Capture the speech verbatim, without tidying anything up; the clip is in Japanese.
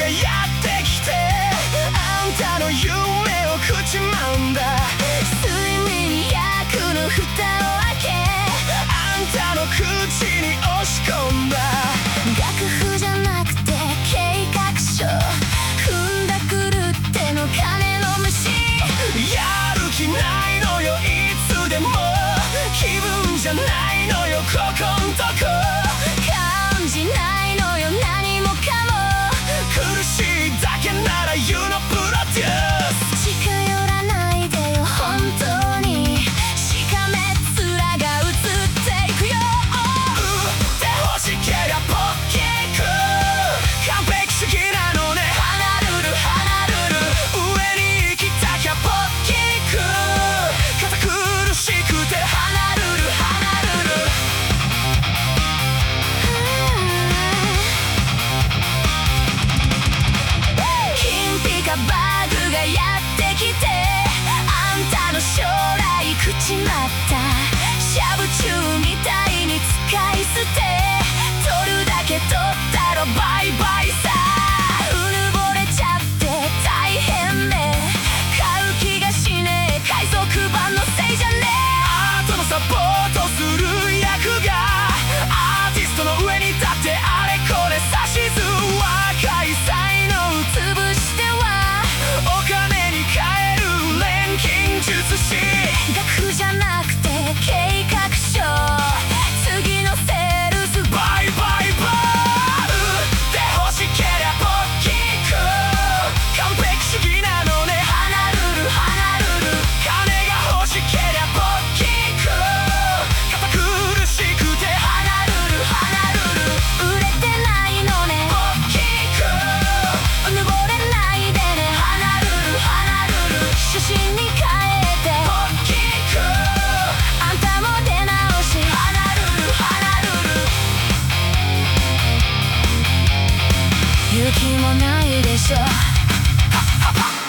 やってきてあんたの夢を食っちまうんだ。睡眠薬の蓋を開けあんたの口に押し込んだ。楽譜じゃなくて計画書踏んだくるっての金の虫。やる気ないのよいつでも気分じゃないのよここんとこ。感じないのよ何もかも苦しいだけなら You know プロデュース。近寄らないでよ本当にしかめっ面が映っていくよ。打ってほしけりゃポッキーク完璧主義なのね。離るる離るる上に行きたきゃポッキーク堅苦しくて離るる離るる。金ピカバグがやってきてあんたの将来食っちまった。しゃぶ中みたいに使い捨て取るだけ取ったろバイバイさ。うぬぼれちゃって大変ね買う気がしねえ海賊版のせいじゃねえ。アートのサポートする役がアーティストの上に立ってあれこれ指図若い才能潰してはお金に換える錬金術師。楽譜じゃなくて計画書次のセールスバイバイバー打ってほしけりゃポッキーク完璧主義なのね。離るる離るる金が欲しけりゃポッキーク堅苦しくて離るる離るる売れてないのねポッキークうぬぼれないでね。離るる離るる初心に変えてポッキークあんたも出直し離るる離るる。勇気もないでしょ。